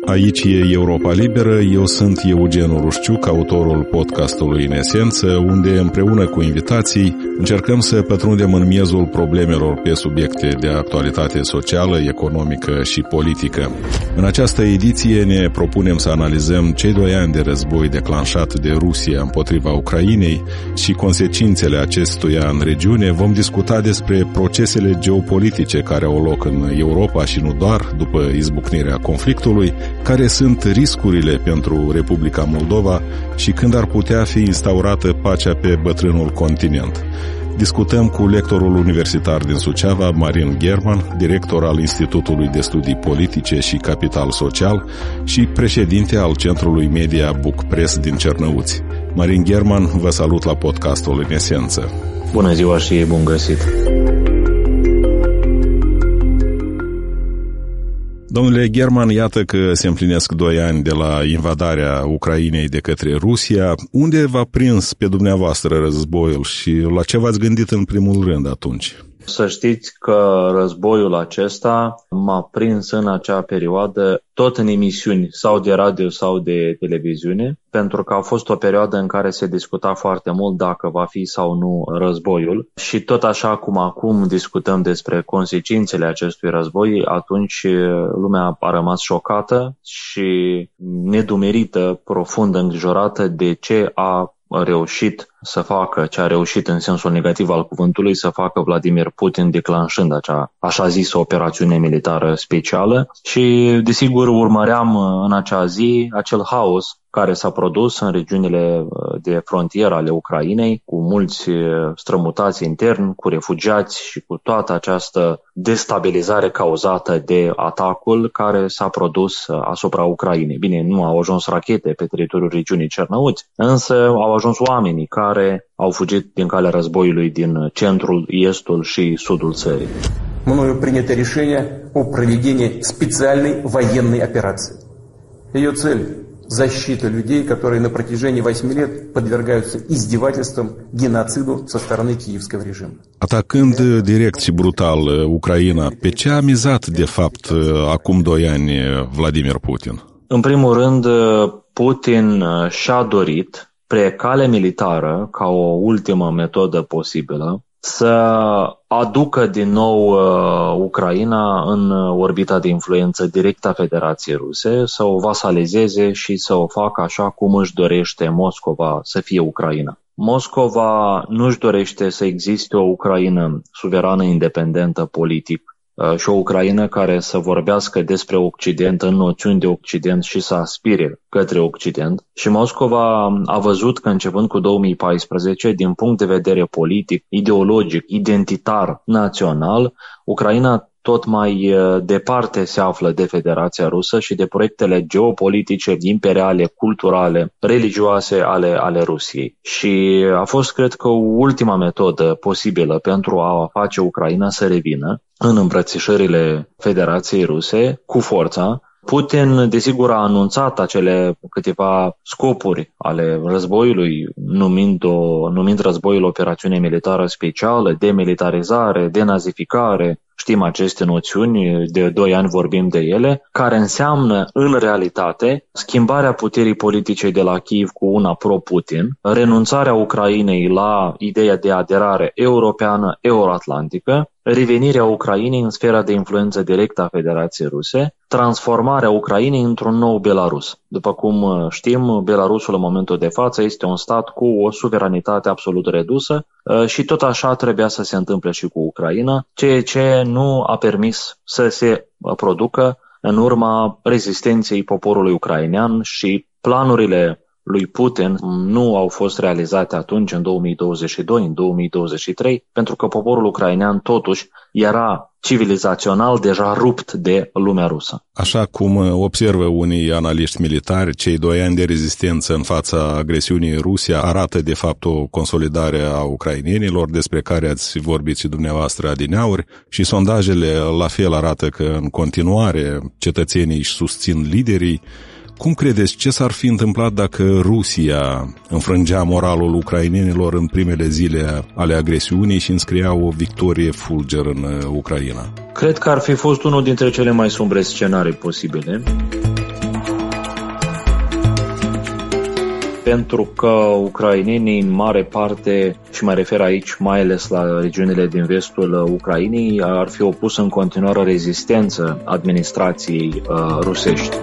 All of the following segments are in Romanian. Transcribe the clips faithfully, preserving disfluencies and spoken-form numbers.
Aici e Europa Liberă, eu sunt Eugen Rușciuc, autorul podcastului În Esență, unde împreună cu invitații încercăm să pătrundem în miezul problemelor pe subiecte de actualitate socială, economică și politică. În această ediție ne propunem să analizăm cei doi ani de război declanșat de Rusia împotriva Ucrainei și consecințele acestuia în regiune. Vom discuta despre procesele geopolitice care au loc în Europa și nu doar, după izbucnirea conflictului, care sunt riscurile pentru Republica Moldova și când ar putea fi instaurată pacea pe bătrânul continent. Discutăm cu lectorul universitar din Suceava, Marin German, director al Institutului de Studii Politice și Capital Social și președinte al Centrului Media Book Press din Cernăuți. Marin German, vă salut la podcastul În Esență. Bună ziua și bun găsit! Domnule German, iată că se împlinesc doi ani de la invadarea Ucrainei de către Rusia. Unde v-a prins pe dumneavoastră războiul și la ce v-ați gândit în primul rând atunci? Să știți că războiul acesta m-a prins în acea perioadă tot în emisiuni sau de radio sau de televiziune, pentru că a fost o perioadă în care se discuta foarte mult dacă va fi sau nu războiul și tot așa cum acum discutăm despre consecințele acestui război, atunci lumea a rămas șocată și nedumerită, profund îngrijorată de ce a reușit să facă, ce a reușit în sensul negativ al cuvântului, să facă Vladimir Putin declanșând acea așa zisă operațiune militară specială și desigur urmăream în acea zi acel haos care s-a produs în regiunile de frontieră ale Ucrainei, cu mulți strămutați interni, cu refugiați și cu toată această destabilizare cauzată de atacul care s-a produs asupra Ucrainei. Bine, nu au ajuns rachete pe teritoriul regiunii Cernăuți, însă au ajuns oamenii care au fugit din calea războiului din centrul, estul și sudul țării. Мною принято решение о проведении специальной военной операции. Ее цель – защита людей, которые на протяжении восьми лет подвергаются издевательствам, геноциду со стороны киевского режима. Atacând direct și brutal Ucraina, pe ce a mizat de fapt acum doi ani Vladimir Putin? În primul rând, Putin și-a dorit, pe cale militară, ca o ultimă metodă posibilă, să aducă din nou uh, Ucraina în orbita de influență directă a Federației Ruse, să o vasalezeze și să o facă așa cum își dorește Moscova să fie Ucraina. Moscova nu își dorește să existe o Ucraină suverană, independentă, politic, și o Ucraină care să vorbească despre Occident în noțiuni de Occident și să aspire către Occident. Și Moscova a văzut că începând cu două mii paisprezece, din punct de vedere politic, ideologic, identitar, național, Ucraina tot mai departe se află de Federația Rusă și de proiectele geopolitice, imperiale, culturale, religioase ale, ale Rusiei. Și a fost, cred că, ultima metodă posibilă pentru a face Ucraina să revină în îmbrățișările Federației Ruse cu forța. Putin, desigur, a anunțat acele câteva scopuri ale războiului, numind, o, numind războiul operațiune militară specială, demilitarizare, denazificare. Știm aceste noțiuni, de doi ani vorbim de ele, care înseamnă, în realitate, schimbarea puterii politice de la Kiev cu una pro-Putin, renunțarea Ucrainei la ideea de aderare europeană, euroatlantică, revenirea Ucrainei în sfera de influență directă a Federației Ruse, transformarea Ucrainei într-un nou Belarus. După cum știm, Belarusul în momentul de față este un stat cu o suveranitate absolut redusă și tot așa trebuia să se întâmple și cu Ucraina, ceea ce nu a permis să se producă în urma rezistenței poporului ucrainean și planurile lui Putin nu au fost realizate atunci, în două mii douăzeci și doi, în două mii douăzeci și trei, pentru că poporul ucrainean totuși era civilizațional deja rupt de lumea rusă. Așa cum observă unii analiști militari, cei doi ani de rezistență în fața agresiunii Rusia arată de fapt o consolidare a ucrainenilor, despre care ați vorbit și dumneavoastră adineauri, și sondajele la fel arată că în continuare cetățenii își susțin liderii. Cum credeți, ce s-ar fi întâmplat dacă Rusia înfrângea moralul ucrainenilor în primele zile ale agresiunii și înscria o victorie fulger în Ucraina? Cred că ar fi fost unul dintre cele mai sumbre scenarii posibile. pentru că ucrainenii în mare parte, și mă refer aici mai ales la regiunile din vestul Ucrainei, ar fi opus în continuare rezistență administrației uh, rusești.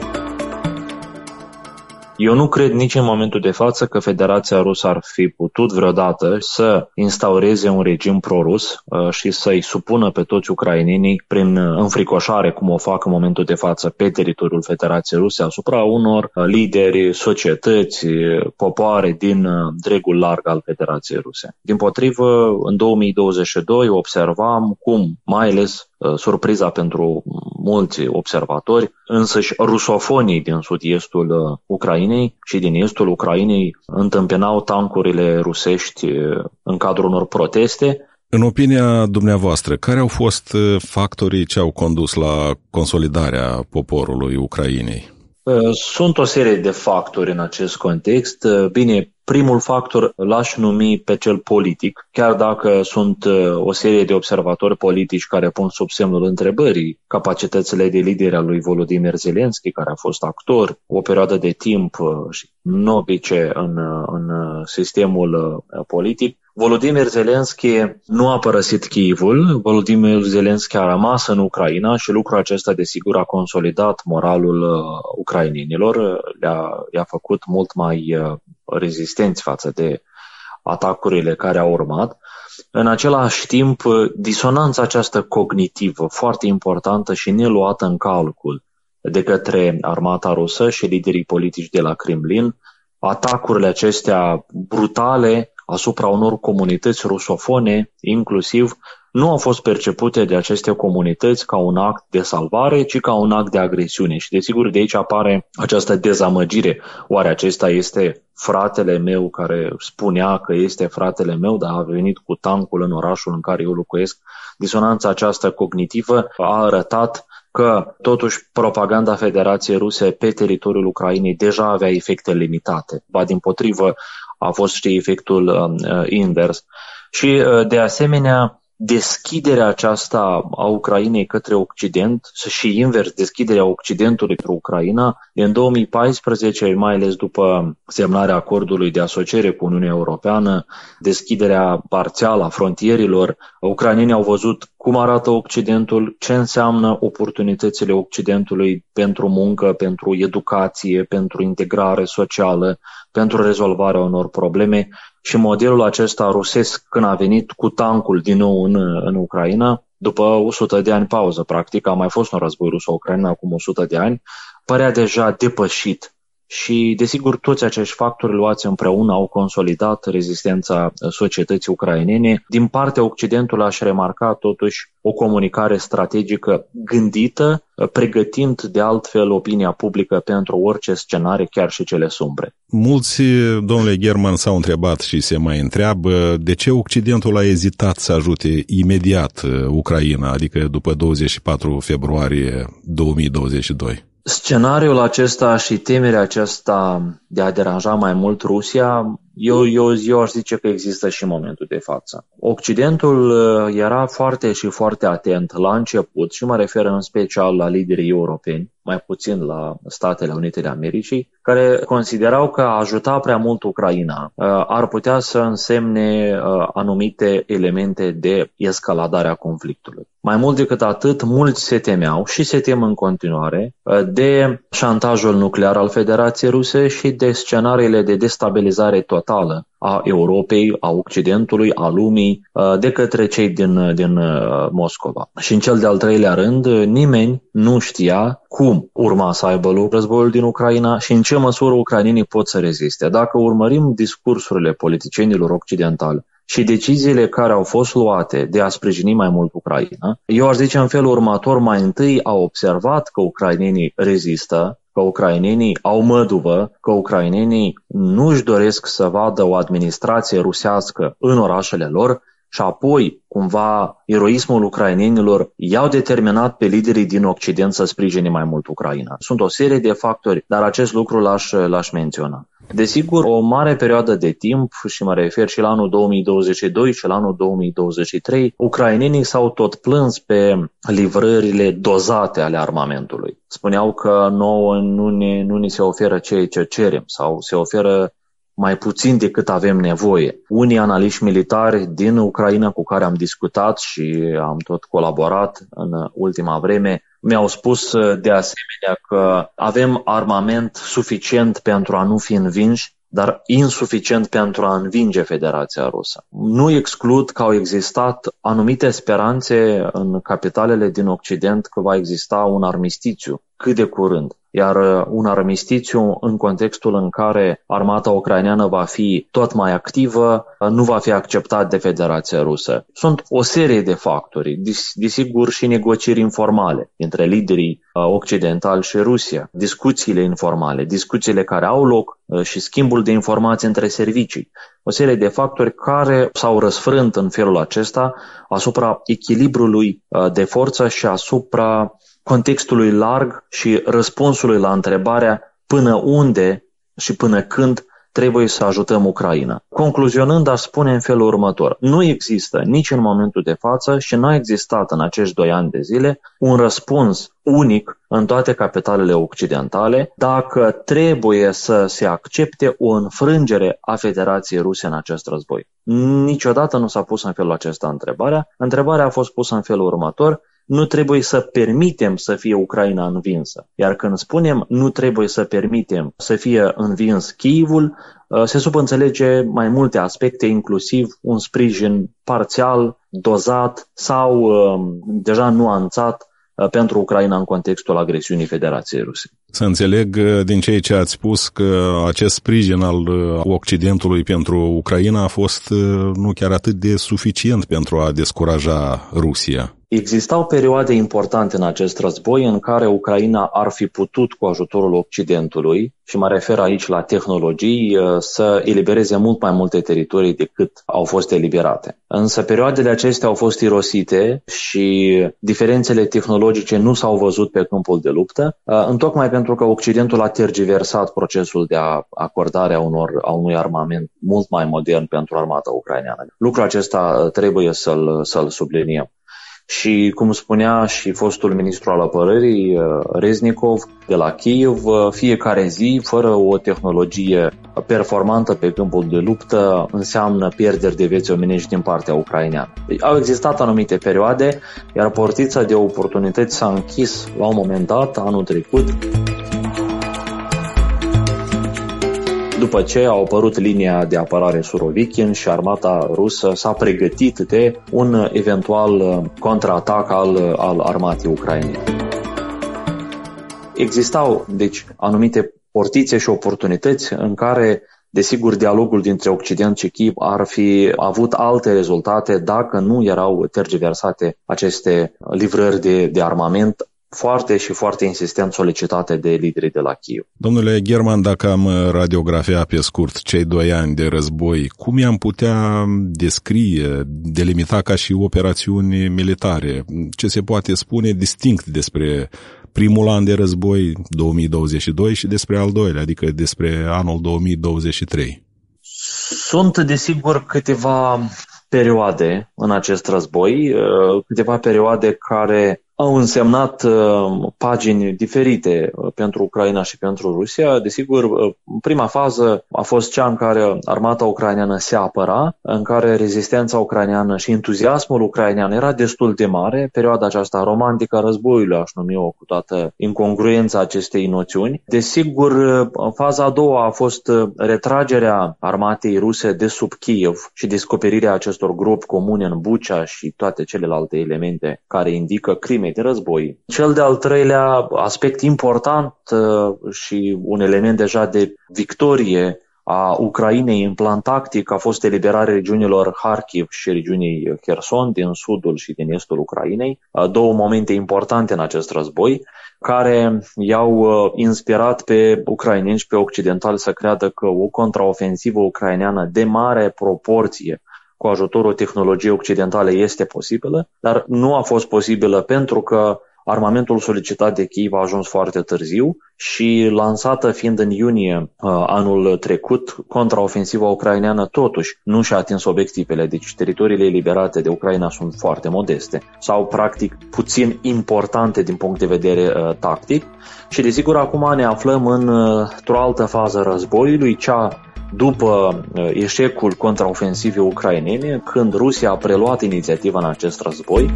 Eu nu cred nici în momentul de față că Federația Rusă ar fi putut vreodată să instaureze un regim pro-rus și să-i supună pe toți ucrainenii prin înfricoșare, cum o fac în momentul de față pe teritoriul Federației Ruse, asupra unor lideri, societăți, popoare din întregul larg al Federației Ruse. Dimpotrivă, în două mii douăzeci și doi observam cum, mai ales surpriza pentru mulți observatori, însăși rusofonii din sud-estul Ucrainei și din estul Ucrainei întâmpinau tancurile rusești în cadrul unor proteste. În opinia dumneavoastră, care au fost factorii ce au condus la consolidarea poporului Ucrainei? Sunt o serie de factori în acest context. Bine, primul factor l-aș numi pe cel politic, chiar dacă sunt o serie de observatori politici care pun sub semnul întrebării capacitățile de lider al lui Volodymyr Zelensky, care a fost actor o perioadă de timp și novice în, în sistemul politic. Volodymyr Zelensky nu a părăsit Kievul, Volodymyr Zelensky a rămas în Ucraina și lucrul acesta desigur a consolidat moralul ucrainenilor, le-a, le-a făcut mult mai rezistenți față de atacurile care au urmat. În același timp, disonanța aceasta cognitivă, foarte importantă și neluată în calcul de către armata rusă și liderii politici de la Kremlin, atacurile acestea brutale asupra unor comunități rusofone, inclusiv, nu au fost percepute de aceste comunități ca un act de salvare, ci ca un act de agresiune. Și desigur de aici apare această dezamăgire. Oare acesta este fratele meu care spunea că este fratele meu, dar a venit cu tancul în orașul în care eu locuiesc? Disonanța aceasta cognitivă a arătat că totuși propaganda Federației Ruse pe teritoriul Ucrainei deja avea efecte limitate. Ba dimpotrivă, a fost și efectul uh, invers. Și uh, de asemenea, deschiderea aceasta a Ucrainei către Occident și invers, deschiderea Occidentului pentru Ucraina, în două mii paisprezece, mai ales după semnarea acordului de asociere cu Uniunea Europeană, deschiderea parțială a frontierilor, ucrainenii au văzut cum arată Occidentul, ce înseamnă oportunitățile Occidentului pentru muncă, pentru educație, pentru integrare socială, pentru rezolvarea unor probleme. Și modelul acesta rusesc, când a venit cu tancul din nou în, în Ucraina, după o sută de ani pauză, practic, a mai fost un război ruso-ucrainean acum o sută de ani, părea deja depășit. Și, desigur, toți acești factori luați împreună au consolidat rezistența societății ucrainene. Din partea Occidentului aș remarca, totuși, o comunicare strategică gândită, pregătind de altfel opinia publică pentru orice scenarii, chiar și cele sumbre. Mulți, domnule German, s-au întrebat și se mai întreabă de ce Occidentul a ezitat să ajute imediat Ucraina, adică după douăzeci și patru februarie două mii douăzeci și doi. Scenariul acesta și temerea aceasta de a deranja mai mult Rusia, eu, eu, eu aș zice că există și în momentul de față. Occidentul era foarte și foarte atent la început și mă refer în special la liderii europeni, mai puțin la Statele Unite de Americii, care considerau că a ajuta prea mult Ucraina ar putea să însemne anumite elemente de escaladare a conflictului. Mai mult decât atât, mulți se temeau și se tem în continuare de șantajul nuclear al Federației Ruse și de scenariile de destabilizare totală a Europei, a Occidentului, a lumii, de către cei din, din Moscova. Și în cel de-al treilea rând, nimeni nu știa cum urma să aibă loc războiul din Ucraina și în ce măsură ucrainenii pot să reziste. Dacă urmărim discursurile politicienilor occidentali și deciziile care au fost luate de a sprijini mai mult Ucraina, eu aș zice în felul următor, mai întâi au observat că ucrainenii rezistă, că ucrainenii au măduvă, că ucrainenii nu își doresc să vadă o administrație rusească în orașele lor și apoi, cumva, eroismul ucrainenilor i-au determinat pe liderii din Occident să sprijine mai mult Ucraina. Sunt o serie de factori, dar acest lucru l-aș, l-aș menționa. Desigur, o mare perioadă de timp, și mă refer și la anul două mii douăzeci și doi și la anul două mii douăzeci și trei, ucrainenii s-au tot plâns pe livrările dozate ale armamentului. Spuneau că nouă nu ne, nu ne se oferă ceea ce cerem sau se oferă mai puțin decât avem nevoie. Unii analiști militari din Ucraina cu care am discutat și am tot colaborat în ultima vreme mi-au spus de asemenea că avem armament suficient pentru a nu fi învinși, dar insuficient pentru a învinge Federația Rusă. Nu exclud că au existat anumite speranțe în capitalele din Occident că va exista un armistițiu cât de curând. Iar un armistițiu în contextul în care armata ucraineană va fi tot mai activă, nu va fi acceptat de Federația Rusă. Sunt o serie de factori, desigur și negocieri informale între liderii occidentali și Rusia, discuțiile informale, discuțiile care au loc și schimbul de informații între servicii. O serie de factori care s-au răsfrânt în felul acesta asupra echilibrului de forță și asupra contextului larg și răspunsului la întrebarea până unde și până când trebuie să ajutăm Ucraina. Concluzionând, aș spune în felul următor. Nu există nici în momentul de față și nu a existat în acești doi ani de zile un răspuns unic în toate capitalele occidentale dacă trebuie să se accepte o înfrângere a Federației Ruse în acest război. Niciodată nu s-a pus în felul acesta întrebarea. Întrebarea a fost pusă în felul următor. Nu trebuie să permitem să fie Ucraina învinsă. Iar când spunem nu trebuie să permitem să fie învins Kievul, se subînțelege mai multe aspecte, inclusiv un sprijin parțial, dozat sau deja nuanțat pentru Ucraina în contextul agresiunii Federației Ruse. Să înțeleg din ceea ce ați spus că acest sprijin al Occidentului pentru Ucraina a fost nu chiar atât de suficient pentru a descuraja Rusia. Existau perioade importante în acest război în care Ucraina ar fi putut, cu ajutorul Occidentului, și mă refer aici la tehnologii, să elibereze mult mai multe teritorii decât au fost eliberate. Însă perioadele acestea au fost irosite și diferențele tehnologice nu s-au văzut pe câmpul de luptă, întocmai pentru că Occidentul a tergiversat procesul de acordare a, unor, a unui armament mult mai modern pentru armata ucraineană. Lucrul acesta trebuie să-l, să-l subliniem. Și cum spunea și fostul ministru al apărării, Reznikov, de la Kiev, fiecare zi, fără o tehnologie performantă pe câmpul de luptă, înseamnă pierderi de vieți omenești din partea ucraineană. Deci, au existat anumite perioade, iar portița de oportunități s-a închis la un moment dat, anul trecut, după ce a apărut linia de apărare Surovikin și armata rusă s-a pregătit de un eventual contraatac al, al armatei ucrainene. Existau, deci, anumite portițe și oportunități în care, desigur, dialogul dintre Occident și Kiev ar fi avut alte rezultate dacă nu erau tergiversate aceste livrări de, de armament foarte și foarte insistent solicitate de liderii de la Kiev. Domnule German, dacă am radiografia pe scurt cei doi ani de război, cum i-am putea descrie, delimita ca și operațiuni militare? Ce se poate spune distinct despre primul an de război, două mii douăzeci și doi, și despre al doilea, adică despre anul două mii douăzeci și trei? Sunt, desigur, câteva perioade în acest război, câteva perioade care au însemnat uh, pagini diferite uh, pentru Ucraina și pentru Rusia. Desigur, uh, prima fază a fost cea în care armata ucraineană se apăra, în care rezistența ucraineană și entuziasmul ucrainean era destul de mare. Perioada aceasta romantică a războiului, aș numi-o, cu toată incongruența acestei noțiuni. Desigur, uh, faza a doua a fost uh, retragerea armatei ruse de sub Kiev și descoperirea acestor gropi comune în Bucha și toate celelalte elemente care indică crime de război. Cel de-al treilea aspect important uh, și un element deja de victorie a Ucrainei în plan tactic a fost eliberarea regiunilor Kharkiv și regiunii Kherson din sudul și din estul Ucrainei, uh, două momente importante în acest război, care i-au uh, inspirat pe ucraineni și pe occidentali să creadă că o contraofensivă ucraineană de mare proporție cu ajutorul tehnologiei occidentale este posibilă, dar nu a fost posibilă pentru că armamentul solicitat de Kiev a ajuns foarte târziu și, lansată fiind în iunie uh, anul trecut, contraofensiva ucraineană totuși nu și-a atins obiectivele, deci teritoriile eliberate de Ucraina sunt foarte modeste sau practic puțin importante din punct de vedere uh, tactic și desigur acum ne aflăm în, uh, într-o altă fază războiului, cea după eșecul contraofensivei ucrainene, când Rusia a preluat inițiativa în acest război.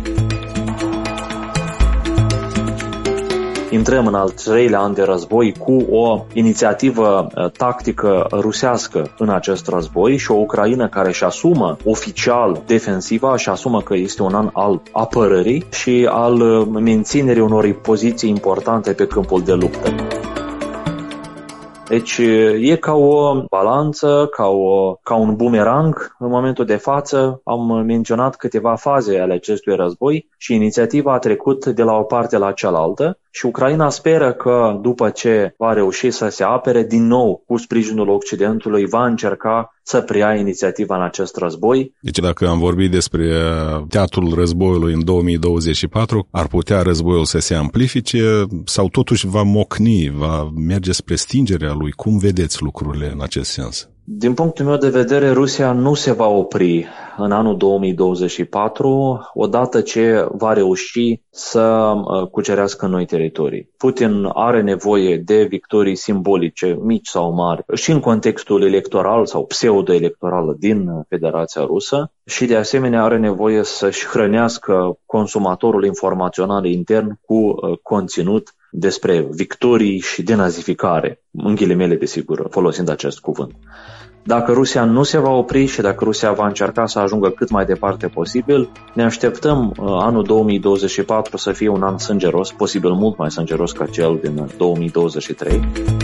Intrăm în al treilea an de război cu o inițiativă tactică rusească în acest război și o Ucraina care își asumă oficial defensiva, își asumă că este un an al apărării și al menținerii unor poziții importante pe câmpul de luptă. Deci e ca o balanță, ca, o, ca un bumerang. În momentul de față am menționat câteva faze ale acestui război și inițiativa a trecut de la o parte la cealaltă și Ucraina speră că după ce va reuși să se apere, din nou cu sprijinul Occidentului va încerca să preia inițiativa în acest război. Deci dacă am vorbit despre teatrul războiului în două mii douăzeci și patru, ar putea războiul să se amplifice sau totuși va mocni, va merge spre stingerea lui? Cum vedeți lucrurile în acest sens? Din punctul meu de vedere, Rusia nu se va opri în anul două mii douăzeci și patru, odată ce va reuși să cucerească noi teritorii. Putin are nevoie de victorii simbolice, mici sau mari, și în contextul electoral sau pseudo-electoral din Federația Rusă și de asemenea are nevoie să-și hrănească consumatorul informațional intern cu conținut despre victorii și denazificare, în ghilimele desigur, folosind acest cuvânt. Dacă Rusia nu se va opri și dacă Rusia va încerca să ajungă cât mai departe posibil, ne așteptăm uh, anul două mii douăzeci și patru să fie un an sângeros, posibil mult mai sângeros ca cel din două mii douăzeci și trei.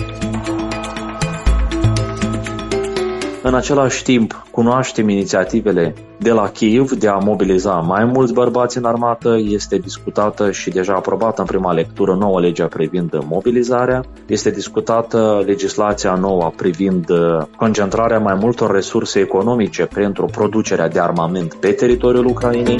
În același timp, cunoaștem inițiativele de la Kiev de a mobiliza mai mulți bărbați în armată. Este discutată și deja aprobată în prima lectură noua legea privind mobilizarea. Este discutată legislația nouă privind concentrarea mai multor resurse economice pentru producerea de armament pe teritoriul Ucrainei.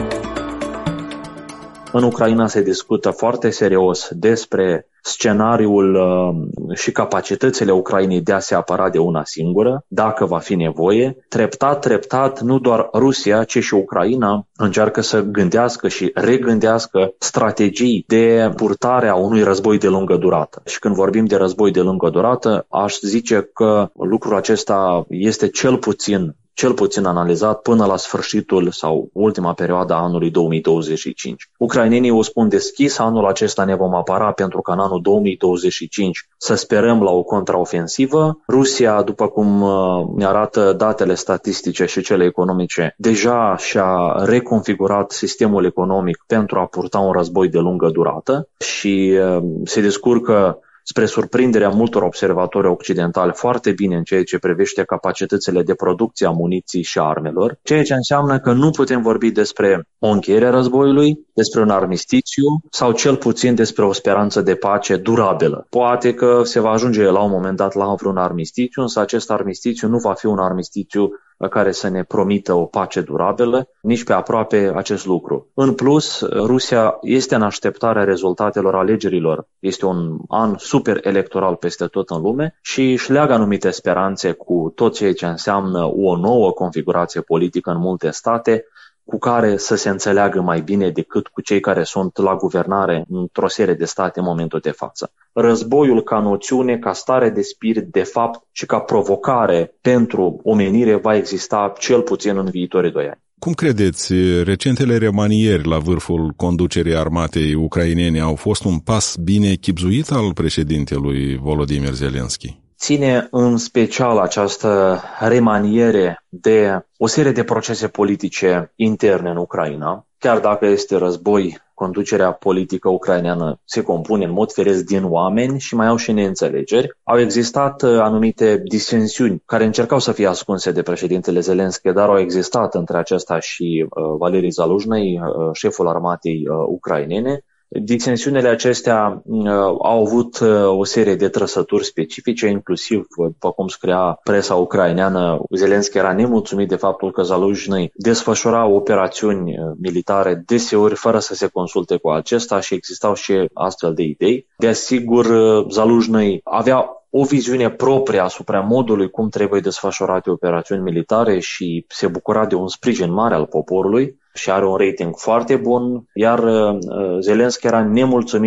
În Ucraina se discută foarte serios despre scenariul uh, și capacitățile Ucrainei de a se apăra de una singură, dacă va fi nevoie. Treptat, treptat, nu doar Rusia, ci și Ucraina încearcă să gândească și regândească strategii de purtare a unui război de lungă durată. Și când vorbim de război de lungă durată, aș zice că lucrul acesta este cel puțin cel puțin analizat până la sfârșitul sau ultima perioadă a anului două mii douăzeci și cinci. Ucrainenii o spun deschis, anul acesta ne vom apăra pentru că în anul două mii douăzeci și cinci să sperăm la o contraofensivă. Rusia, după cum ne arată datele statistice și cele economice, deja și-a reconfigurat sistemul economic pentru a purta un război de lungă durată și se descurcă spre surprinderea multor observatori occidentali foarte bine în ceea ce privește capacitățile de producție a muniției și armelor, ceea ce înseamnă că nu putem vorbi despre o încheiere a războiului, despre un armistițiu sau cel puțin despre o speranță de pace durabilă. Poate că se va ajunge la un moment dat la vreun armistițiu, însă acest armistițiu nu va fi un armistițiu care să ne promită o pace durabilă, nici pe aproape acest lucru. În plus, Rusia este în așteptarea rezultatelor alegerilor. Este un an super electoral peste tot în lume și își leagă anumite speranțe cu tot ceea ce înseamnă o nouă configurație politică în multe state, cu care să se înțeleagă mai bine decât cu cei care sunt la guvernare într-o serie de state în momentul de față. Războiul ca noțiune, ca stare de spirit, de fapt și ca provocare pentru omenire va exista cel puțin în viitorii doi ani. Cum credeți, recentele remanieri la vârful conducerii armatei ucrainene au fost un pas bine chibzuit al președintelui Volodymyr Zelensky? Ține în special această remaniere de o serie de procese politice interne în Ucraina. Chiar dacă este război, conducerea politică ucraineană se compune în mod firesc din oameni și mai au și neînțelegeri. Au existat anumite disensiuni care încercau să fie ascunse de președintele Zelensky, dar au existat între acesta și uh, Valeri Zaluzhnyi, uh, șeful armatei uh, ucrainene. Disensiunile acestea uh, au avut uh, o serie de trăsături specifice, inclusiv, după cum scria presa ucraineană, Zelensky era nemulțumit de faptul că Zaluzhnyi desfășura operațiuni uh, militare deseori fără să se consulte cu acesta și existau și astfel de idei. Desigur, uh, Zaluzhnyi avea o viziune proprie asupra modului cum trebuie desfășurate operațiuni militare și se bucura de un sprijin mare al poporului și are un rating foarte bun, iar uh, Zelensky era nemulțumit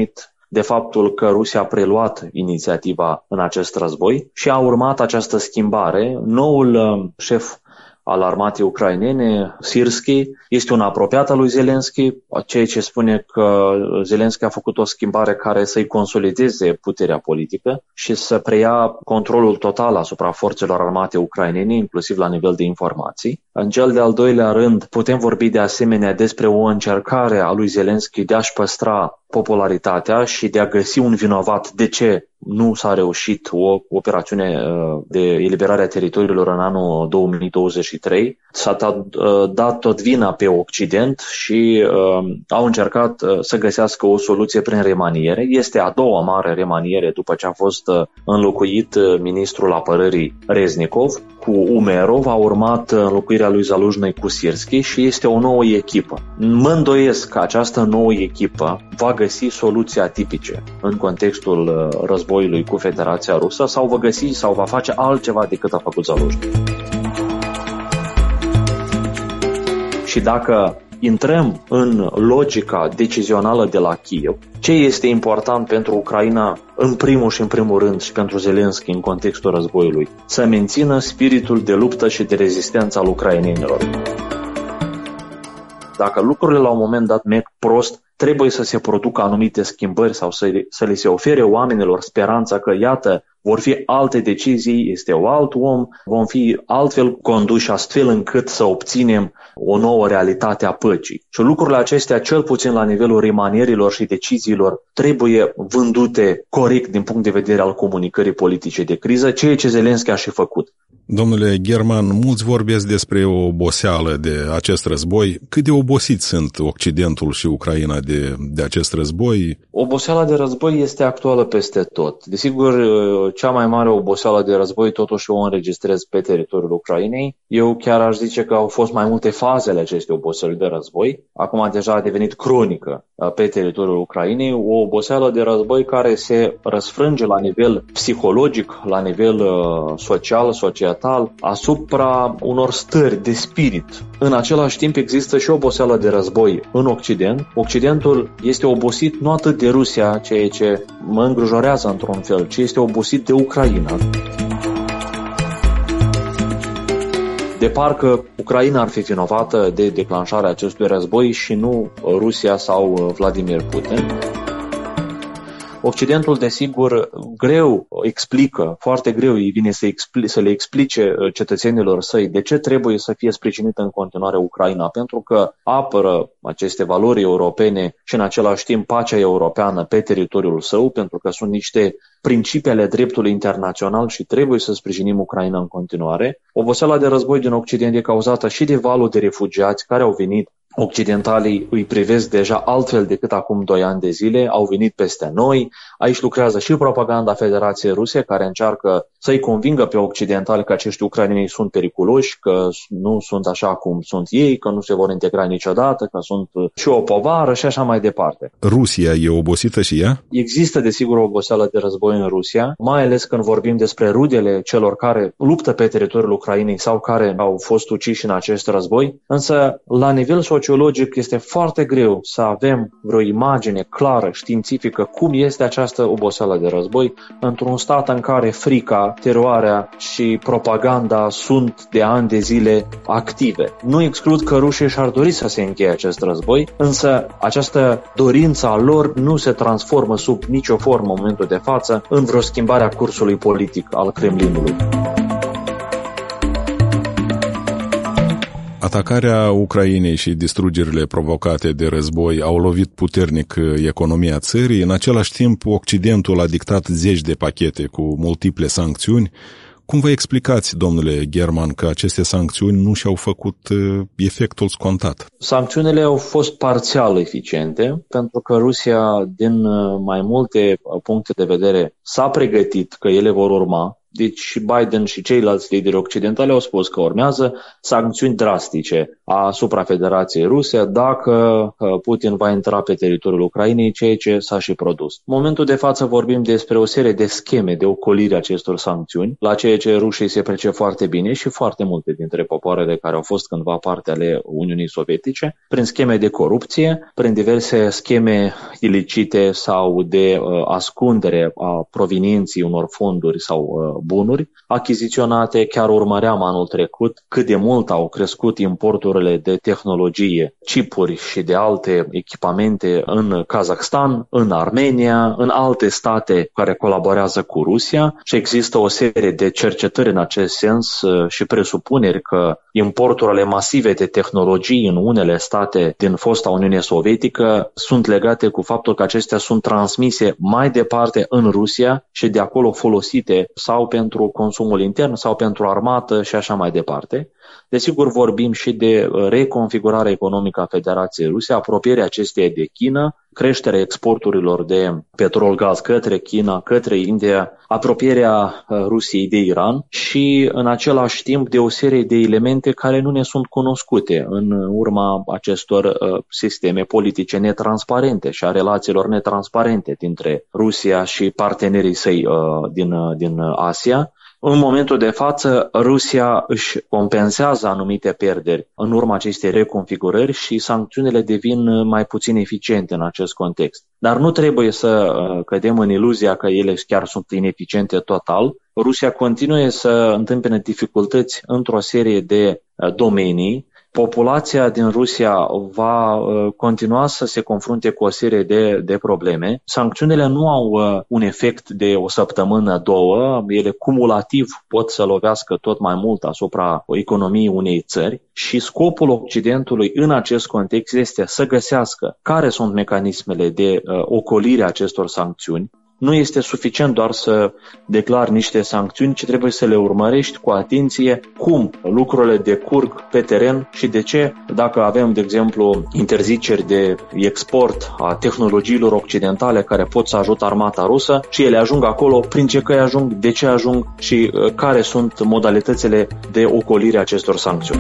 de faptul că Rusia a preluat inițiativa în acest război și a urmat această schimbare. Noul șef al armatei ucrainene, Sirski, este un apropiat al lui Zelenski, ceea ce spune că Zelenski a făcut o schimbare care să-i consolideze puterea politică și să preia controlul total asupra forțelor armate ucrainene, inclusiv la nivel de informații. În cel de-al doilea rând, putem vorbi de asemenea despre o încercare a lui Zelenski de a-și păstra popularitatea și de a găsi un vinovat de ce nu s-a reușit o operațiune de eliberare a teritoriilor în anul două mii douăzeci și trei. S-a dat tot vina pe Occident și uh, au încercat uh, să găsească o soluție prin remaniere. Este a doua mare remaniere după ce a fost uh, înlocuit uh, ministrul apărării Reznikov cu Umerov, a urmat înlocuirea lui Zaluzhnyi cu Sirski și este o nouă echipă. Mă îndoiesc că această nouă echipă va găsi soluții atipice în contextul uh, războiului cu Federația Rusă sau va găsi sau va face altceva decât a făcut Zaluzhnyi. Și dacă intrăm în logica decizională de la Kiev, ce este important pentru Ucraina în primul și în primul rând și pentru Zelenski în contextul războiului? Să mențină spiritul de luptă și de rezistență al ucrainenilor. Dacă lucrurile la un moment dat merg prost, trebuie să se producă anumite schimbări sau să, să le se ofere oamenilor speranța că, iată, vor fi alte decizii, este un alt om, vom fi altfel conduși astfel încât să obținem o nouă realitate a păcii. Și lucrurile acestea, cel puțin la nivelul remanierilor și deciziilor, trebuie vândute corect din punct de vedere al comunicării politice de criză, ceea ce Zelenski a și făcut. Domnule German, mulți vorbesc despre o oboseală de acest război. Cât de obosiți sunt Occidentul și Ucraina de, de acest război? Oboseala de război este actuală peste tot. Desigur, cea mai mare oboseală de război totuși o înregistrez pe teritoriul Ucrainei. Eu chiar aș zice că au fost mai multe faze ale acestei oboseli de război. Acum deja a devenit cronică pe teritoriul Ucrainei, o oboseală de război care se răsfrânge la nivel psihologic, la nivel social, societal, asupra unor stări de spirit. În același timp există și o oboseală de război în Occident. Occidentul este obosit nu atât de Rusia, ceea ce mă îngrijorează într-un fel, ci este obosit de Ucraina. De parcă Ucraina ar fi vinovată de declanșarea acestui război și nu Rusia sau Vladimir Putin. Occidentul, desigur, greu explică, foarte greu îi vine să, expli- să le explice cetățenilor săi de ce trebuie să fie sprijinită în continuare Ucraina, pentru că apără aceste valori europene și în același timp pacea europeană pe teritoriul său, pentru că sunt niște principii ale dreptului internațional și trebuie să sprijinim Ucraina în continuare. Oboseala de război din Occident e cauzată și de valul de refugiați care au venit. Occidentalii îi privesc deja altfel decât acum doi ani de zile, au venit peste noi. Aici lucrează și propaganda Federației Ruse, care încearcă să-i convingă pe occidentali că acești ucraineni sunt periculoși, că nu sunt așa cum sunt ei, că nu se vor integra niciodată, că sunt și o povară și așa mai departe. Rusia e obosită și ea? Există, desigur, o oboseală de război în Rusia, mai ales când vorbim despre rudele celor care luptă pe teritoriul Ucrainei sau care au fost uciși în acest război, însă la nivel sociologic este foarte greu să avem vreo imagine clară, științifică, cum este această oboseală de război într-un stat în care frica, teroarea și propaganda sunt de ani de zile active. Nu exclud că rușii și-ar dori să se încheie acest război, însă această dorință a lor nu se transformă sub nicio formă în momentul de față în vreo schimbare a cursului politic al Kremlinului. Atacarea Ucrainei și distrugerile provocate de război au lovit puternic economia țării. În același timp, Occidentul a dictat zeci de pachete cu multiple sancțiuni. Cum vă explicați, domnule German, că aceste sancțiuni nu și-au făcut efectul scontat? Sancțiunile au fost parțial eficiente, pentru că Rusia, din mai multe puncte de vedere, s-a pregătit că ele vor urma. Deci și Biden și ceilalți lideri occidentali au spus că urmează sancțiuni drastice asupra Federației Ruse dacă Putin va intra pe teritoriul Ucrainei, ceea ce s-a și produs. În momentul de față vorbim despre o serie de scheme de ocolire acestor sancțiuni, la ceea ce rușii se pricep foarte bine și foarte multe dintre popoarele care au fost cândva parte ale Uniunii Sovietice, prin scheme de corupție, prin diverse scheme ilicite sau de uh, ascundere a provenienții unor fonduri sau uh, bunuri achiziționate. Chiar urmăream anul trecut cât de mult au crescut importurile de tehnologie, chipuri și de alte echipamente în Kazakhstan, în Armenia, în alte state care colaborează cu Rusia și există o serie de cercetări în acest sens și presupuneri că importurile masive de tehnologii în unele state din fosta Uniune Sovietică sunt legate cu faptul că acestea sunt transmise mai departe în Rusia și de acolo folosite sau pentru consumul intern sau pentru armată și așa mai departe. Desigur, vorbim și de reconfigurarea economică a Federației Ruse, apropierea acesteia de China, creșterea exporturilor de petrol, gaz către China, către India, apropierea Rusiei de Iran și, în același timp, de o serie de elemente care nu ne sunt cunoscute în urma acestor sisteme politice netransparente și a relațiilor netransparente dintre Rusia și partenerii săi din, din Asia. În momentul de față, Rusia își compensează anumite pierderi în urma acestei reconfigurări și sancțiunile devin mai puțin eficiente în acest context. Dar nu trebuie să cădem în iluzia că ele chiar sunt ineficiente total. Rusia continuă să întâmpine dificultăți într-o serie de domenii. Populația din Rusia va continua să se confrunte cu o serie de, de probleme. Sancțiunile nu au un efect de o săptămână, două, ele cumulativ pot să lovească tot mai mult asupra economiei unei țări și scopul Occidentului în acest context este să găsească care sunt mecanismele de ocolire a acestor sancțiuni. Nu este suficient doar să declari niște sancțiuni, ci trebuie să le urmărești cu atenție cum lucrurile decurg pe teren și de ce, dacă avem, de exemplu, interziceri de export a tehnologiilor occidentale care pot să ajute armata rusă și ele ajung acolo, prin ce căi ajung, de ce ajung și care sunt modalitățile de ocolire a acestor sancțiuni.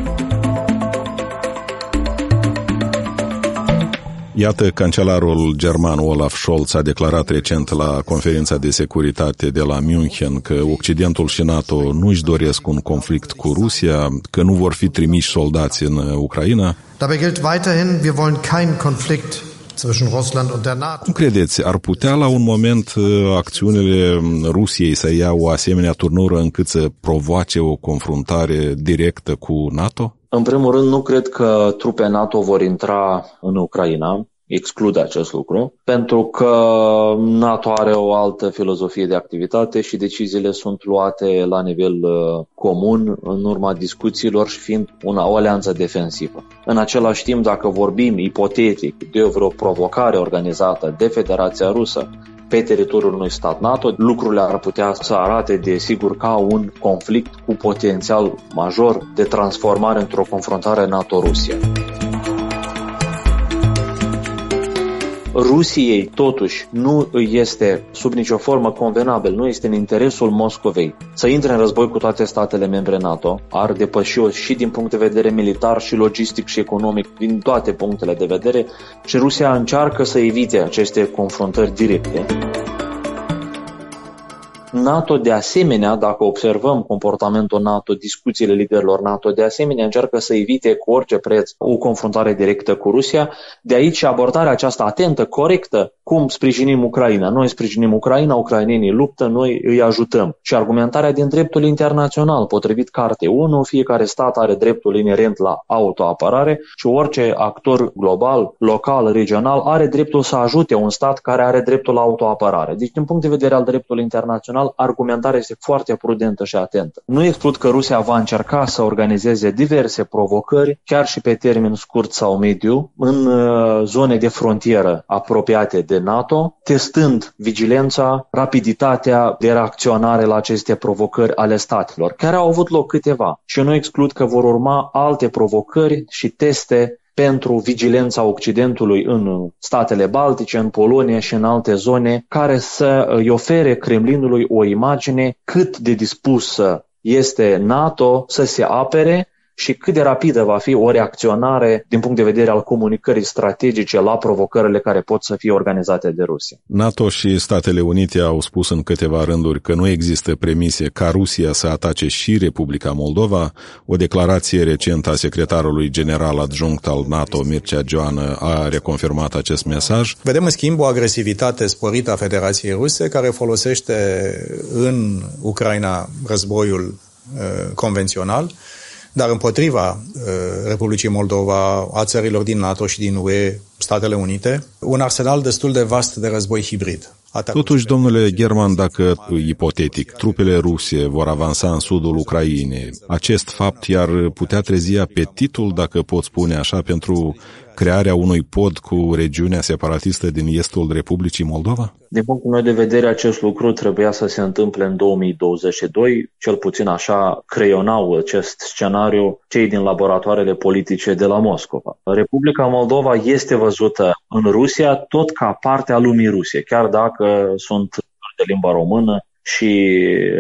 Iată, cancelarul german Olaf Scholz a declarat recent la conferința de securitate de la München că Occidentul și NATO nu își doresc un conflict cu Rusia, că nu vor fi trimiși soldați în Ucraina. Dabei gilt weiterhin, wir wollen keinen Konflikt zwischen Russland und der NATO. Cum credeți, ar putea la un moment acțiunile Rusiei să ia o asemenea turnură încât să provoace o confruntare directă cu NATO? În primul rând, nu cred că trupe NATO vor intra în Ucraina, exclud acest lucru, pentru că NATO are o altă filozofie de activitate și deciziile sunt luate la nivel uh, comun în urma discuțiilor și fiind una, o alianță defensivă. În același timp, dacă vorbim ipotetic de vreo provocare organizată de Federația Rusă pe teritoriul unui stat NATO, lucrurile ar putea să arate, desigur, ca un conflict cu potențial major de transformare într-o confruntare NATO-Rusia. Rusiei, totuși, nu este sub nicio formă convenabil, nu este în interesul Moscovei să intre în război cu toate statele membre NATO, ar depăși-o și din punct de vedere militar și logistic și economic, din toate punctele de vedere, și Rusia încearcă să evite aceste confruntări directe. NATO, de asemenea, dacă observăm comportamentul NATO, discuțiile liderilor NATO, de asemenea încearcă să evite cu orice preț o confruntare directă cu Rusia. De aici abordarea aceasta atentă, corectă, cum sprijinim Ucraina. Noi sprijinim Ucraina, ucrainenii luptă, noi îi ajutăm. Și argumentarea din dreptul internațional, potrivit Cartei unu, fiecare stat are dreptul inerent la autoapărare și orice actor global, local, regional are dreptul să ajute un stat care are dreptul la autoapărare. Deci, din punct de vedere al dreptului internațional, argumentarea este foarte prudentă și atentă. Nu exclud că Rusia va încerca să organizeze diverse provocări, chiar și pe termen scurt sau mediu, în uh, zone de frontieră apropiate de NATO, testând vigilența, rapiditatea de reacționare la aceste provocări ale statelor, care au avut loc câteva. Și nu exclud că vor urma alte provocări și teste pentru vigilența Occidentului în statele Baltice, în Polonia și în alte zone, care să îi ofere Kremlinului o imagine cât de dispusă este NATO să se apere și cât de rapidă va fi o reacționare din punct de vedere al comunicării strategice la provocările care pot să fie organizate de Rusia. NATO și Statele Unite au spus în câteva rânduri că nu există premise ca Rusia să atace și Republica Moldova. O declarație recentă a secretarului general adjunct al NATO, Mircea Joană, a reconfirmat acest mesaj. Vedem în schimb o agresivitate sporită a Federației Ruse, care folosește în Ucraina războiul uh, convențional, dar împotriva uh, Republicii Moldova, a țărilor din NATO și din U E, Statele Unite, un arsenal destul de vast de război hibrid. Totuși, domnule German, dacă, ipotetic, trupele ruse vor avansa în sudul Ucrainei, acest fapt i-ar putea trezi apetitul, dacă pot spune așa, pentru crearea unui pod cu regiunea separatistă din estul Republicii Moldova? Din punctul meu de vedere, acest lucru trebuia să se întâmple în două mii douăzeci și doi, cel puțin așa creionau acest scenariu cei din laboratoarele politice de la Moscova. Republica Moldova este văzută în Rusia tot ca parte a lumii ruse, chiar dacă sunt de limba română și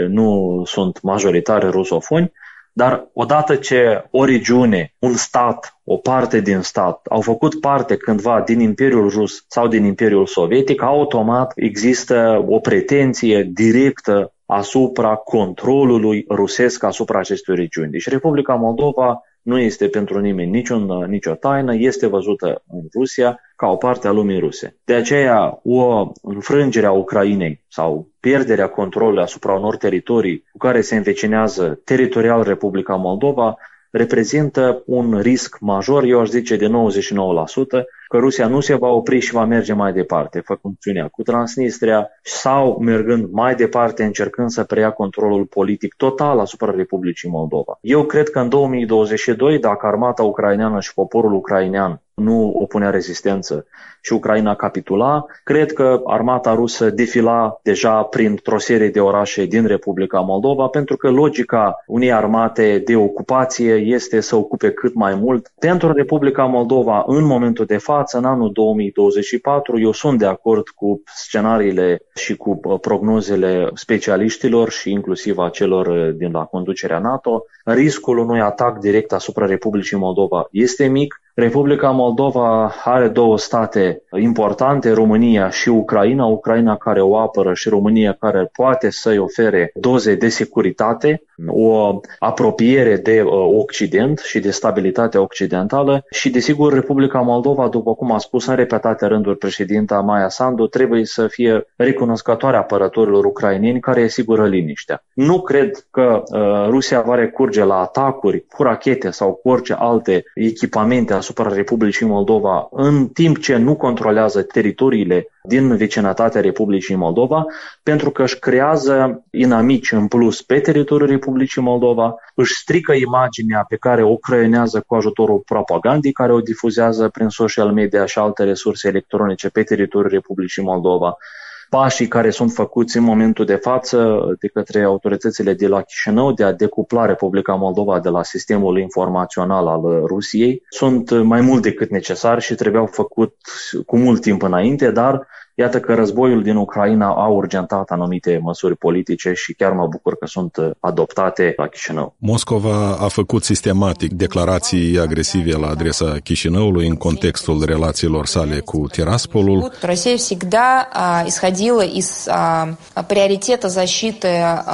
nu sunt majoritari rusofoni, dar odată ce o regiune, un stat, o parte din stat au făcut parte cândva din Imperiul Rus sau din Imperiul Sovietic, automat există o pretenție directă asupra controlului rusesc asupra acestei regiuni. Deci Republica Moldova nu este pentru nimeni niciun, nicio taină, este văzută în Rusia ca o parte a lumii ruse. De aceea, o înfrângere a Ucrainei sau pierderea controlului asupra unor teritorii cu care se învecinează teritorial Republica Moldova reprezintă un risc major, eu aș zice de nouăzeci și nouă la sută, că Rusia nu se va opri și va merge mai departe, făcând acțiunea cu Transnistria sau mergând mai departe, încercând să preia controlul politic total asupra Republicii Moldova. Eu cred că în două mii douăzeci și doi, dacă armata ucraineană și poporul ucrainean nu opunea rezistență și Ucraina capitula, cred că armata rusă defila deja printr-o serie de orașe din Republica Moldova, pentru că logica unei armate de ocupație este să ocupe cât mai mult. Pentru Republica Moldova, în momentul de față, în anul două mii douăzeci și patru, eu sunt de acord cu scenariile și cu prognozele specialiștilor și inclusiv a celor din la conducerea NATO. Riscul unui atac direct asupra Republicii Moldova este mic. Republica Moldova are două state importante, România și Ucraina, Ucraina care o apără și România care poate să-i ofere doze de securitate, o apropiere de Occident și de stabilitatea occidentală și, desigur, Republica Moldova, după cum a spus în repetate rânduri președinta Maia Sandu, trebuie să fie recunoscătoare apărătorilor ucraineni care asigură liniștea. Nu cred că uh, Rusia va recurge la atacuri cu rachete sau cu orice alte echipamente asupra Republicii Moldova în timp ce nu controlează teritoriile din vecinătatea Republicii Moldova, pentru că își creează inamici în plus pe teritoriul Republicii Moldova, își strică imaginea pe care o creionează cu ajutorul propagandei care o difuzează prin social media și alte resurse electronice pe teritoriul Republicii Moldova. Pașii care sunt făcuți în momentul de față de către autoritățile de la Chișinău de a decupla Republica Moldova de la sistemul informațional al Rusiei sunt mai mult decât necesari și trebuiau făcut cu mult timp înainte, dar iată că războiul din Ucraina a urgentat anumite măsuri politice și chiar mă bucur că sunt adoptate la Chișinău. Moscova a făcut sistematic declarații agresive la adresa Chișinăului în contextul relațiilor sale cu Tiraspolul. Россия всегда исходила из приоритета защиты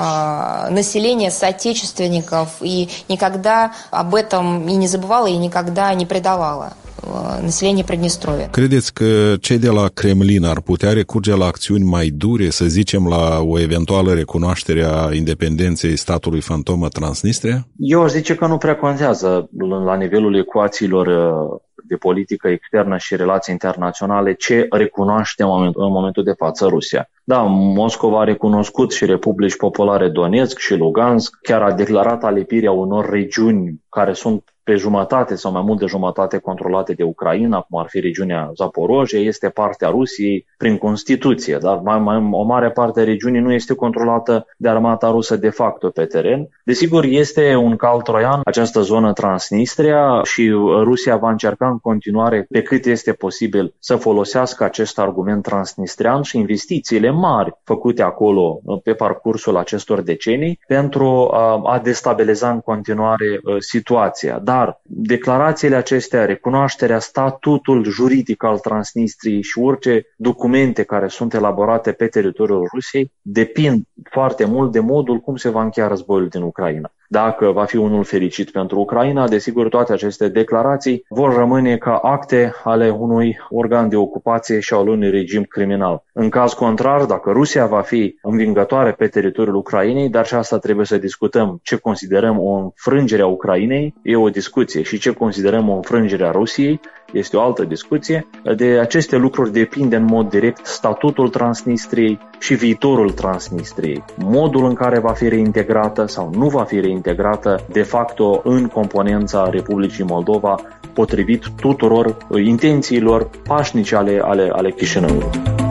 населения, соотечественников и никогда об этом и не забывала, и никогда не предавала население Приднестровья. Credeți că cei de la Kremlin ar putea recurge la acțiuni mai dure, să zicem, la o eventuală recunoaștere a independenței statului fantomă Transnistria? Eu aș zice că nu prea contează la nivelul ecuațiilor de politică externă și relații internaționale ce recunoaște în momentul, în momentul de față Rusia. Da, Moscova a recunoscut și Republici Populare Donetsk și Lugansk, chiar a declarat alipirea unor regiuni care sunt pe jumătate sau mai mult de jumătate controlate de Ucraina, cum ar fi regiunea Zaporojie, este partea Rusiei prin Constituție, dar mai, mai, o mare parte a regiunii nu este controlată de armata rusă de facto pe teren. Desigur, este un cal troian această zonă Transnistria și Rusia va încerca în continuare pe cât este posibil să folosească acest argument transnistrian și investițiile mari făcute acolo pe parcursul acestor decenii pentru a destabiliza în continuare situația. Dar declarațiile acestea, recunoașterea statutul juridic al Transnistriei și orice documente care sunt elaborate pe teritoriul Rusiei depind foarte mult de modul cum se va încheia războiul din Ucraina. Dacă va fi unul fericit pentru Ucraina, desigur toate aceste declarații vor rămâne ca acte ale unui organ de ocupație și al unui regim criminal. În caz contrar, dacă Rusia va fi învingătoare pe teritoriul Ucrainei, dar și asta trebuie să discutăm, ce considerăm o înfrângere a Ucrainei, e o discuție, și ce considerăm o înfrângere a Rusiei, este o altă discuție. De aceste lucruri depinde în mod direct statutul Transnistriei și viitorul Transnistriei. Modul în care va fi reintegrată sau nu va fi reintegrată de facto în componența Republicii Moldova, potrivit tuturor intențiilor pașnice ale, ale, ale Chișinăului.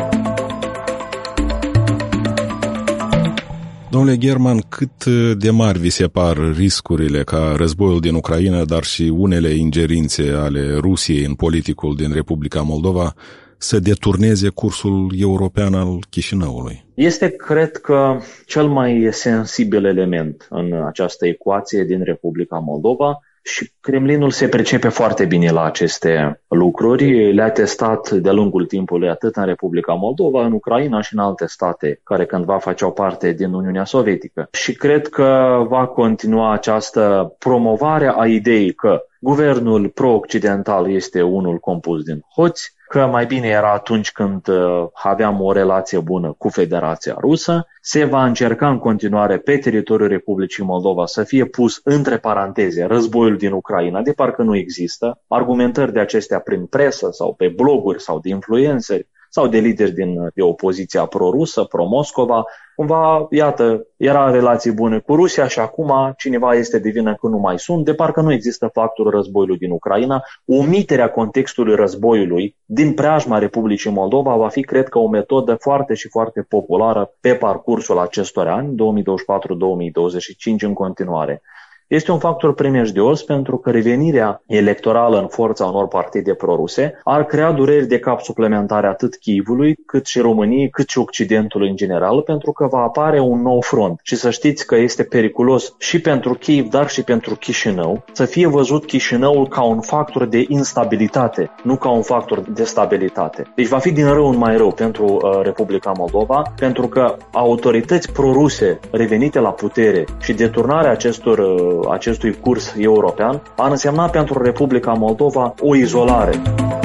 Domnule German, cât de mari vi se par riscurile ca războiul din Ucraina, dar și unele ingerințe ale Rusiei în politicul din Republica Moldova să deturneze cursul european al Chișinăului? Este, cred că, cel mai sensibil element în această ecuație din Republica Moldova și Kremlinul se pricepe foarte bine la aceste lucruri. Le-a testat de-a lungul timpului atât în Republica Moldova, în Ucraina și în alte state care cândva făceau parte din Uniunea Sovietică. Și cred că va continua această promovare a ideii că guvernul pro-occidental este unul compus din hoți, că mai bine era atunci când aveam o relație bună cu Federația Rusă. Se va încerca în continuare pe teritoriul Republicii Moldova să fie pus între paranteze războiul din Ucraina, de parcă nu există. Argumentări de acestea prin presă sau pe bloguri sau de influenceri sau de lideri din de opoziția pro-rusă, pro-Moscova. Cumva, iată, era relații bune cu Rusia și acum cineva este de vină că nu mai sunt, de parcă nu există factorul războiului din Ucraina. Omiterea contextului războiului din preajma Republicii Moldova va fi, cred că, o metodă foarte și foarte populară pe parcursul acestor ani, două mii douăzeci și patru două mii douăzeci și cinci în continuare. Este un factor primejdios pentru că revenirea electorală în forța unor partide proruse ar crea dureri de cap suplimentare atât Kievului, cât și României, cât și Occidentului în general, pentru că va apare un nou front. Și să știți că este periculos și pentru Kiev, dar și pentru Chișinău, să fie văzut Chișinăul ca un factor de instabilitate, nu ca un factor de stabilitate. Deci va fi din rău în mai rău pentru uh, Republica Moldova, pentru că autorități proruse revenite la putere și deturnarea acestor uh, acestui curs european ar însemna pentru Republica Moldova o izolare.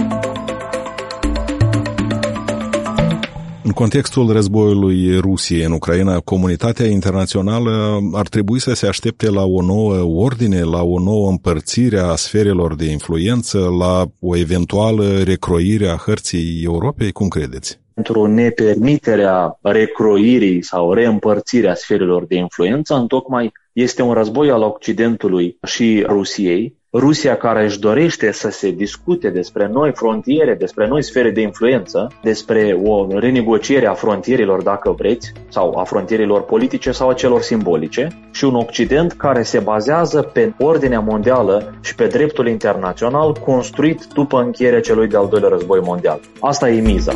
În contextul războiului Rusiei în Ucraina, comunitatea internațională ar trebui să se aștepte la o nouă ordine, la o nouă împărțire a sferelor de influență, la o eventuală recroire a hărții Europei? Cum credeți? Pentru nepermiterea recroirii sau reîmpărțirea sferelor de influență, întocmai este un război al Occidentului și Rusiei. Rusia, care își dorește să se discute despre noi frontiere, despre noi sfere de influență, despre o renegociere a frontierilor, dacă vreți, sau a frontierilor politice sau a celor simbolice, și un Occident care se bazează pe ordinea mondială și pe dreptul internațional construit după încheierea celui de-al doilea război mondial. Asta e miza.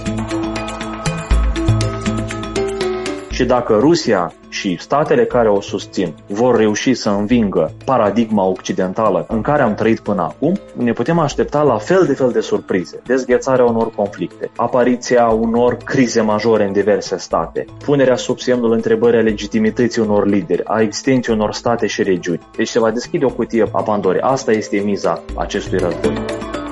Și dacă Rusia și statele care o susțin vor reuși să învingă paradigma occidentală în care am trăit până acum, ne putem aștepta la fel de fel de surprize. Dezghețarea unor conflicte, apariția unor crize majore în diverse state, punerea sub semnul întrebării a legitimității unor lideri, a existenței unor state și regiuni. Deci se va deschide o cutie a Pandorei. Asta este miza acestui război.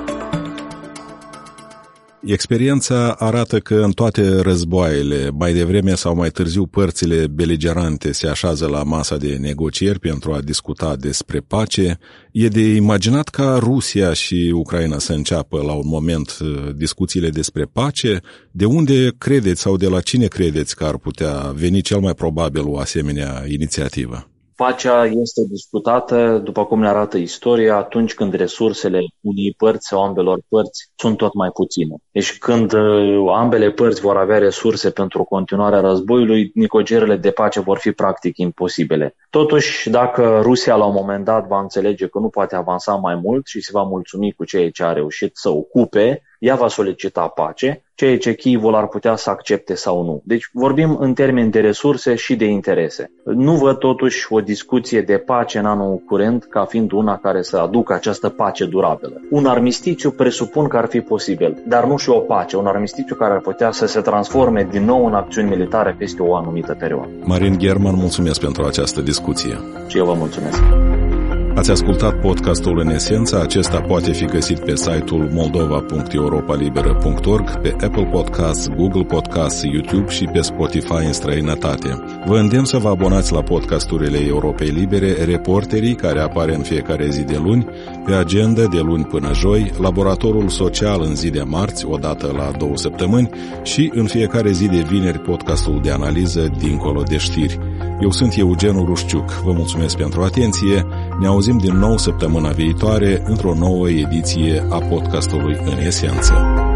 Experiența arată că în toate războaiele, mai devreme sau mai târziu, părțile beligerante se așează la masa de negocieri pentru a discuta despre pace. E de imaginat ca Rusia și Ucraina să înceapă la un moment discuțiile despre pace. De unde credeți sau de la cine credeți că ar putea veni cel mai probabil o asemenea inițiativă? Pacea este discutată, după cum ne arată istoria, atunci când resursele unei părți sau ambelor părți sunt tot mai puține. Deci când ambele părți vor avea resurse pentru continuarea războiului, negocierile de pace vor fi practic imposibile. Totuși, dacă Rusia la un moment dat va înțelege că nu poate avansa mai mult și se va mulțumi cu ceea ce a reușit să ocupe, ea va solicita pace, ceea ce Kievul ar putea să accepte sau nu. Deci vorbim în termeni de resurse și de interese. Nu văd totuși o discuție de pace în anul curent ca fiind una care să aducă această pace durabilă. Un armistițiu presupun că ar fi posibil, dar nu și o pace, un armistițiu care ar putea să se transforme din nou în acțiuni militare peste o anumită perioadă. Marin German, mulțumesc pentru această discuție. Și eu vă mulțumesc. Ați ascultat podcastul În Esență. Acesta poate fi găsit pe site-ul moldova punct europa liberă punct org, pe Apple Podcasts, Google Podcasts, YouTube și pe Spotify în străinătate. Vă îndemn să vă abonați la podcasturile Europei Libere, Reporterii, care apare în fiecare zi de luni, pe agenda de luni până joi, Laboratorul Social în zi de marți, o dată la două săptămâni, și în fiecare zi de vineri podcastul de analiză Dincolo de știri. Eu sunt Eugen Rușciuc. Vă mulțumesc pentru atenție. Ne auzim din nou săptămâna viitoare într-o nouă ediție a podcastului În Esență.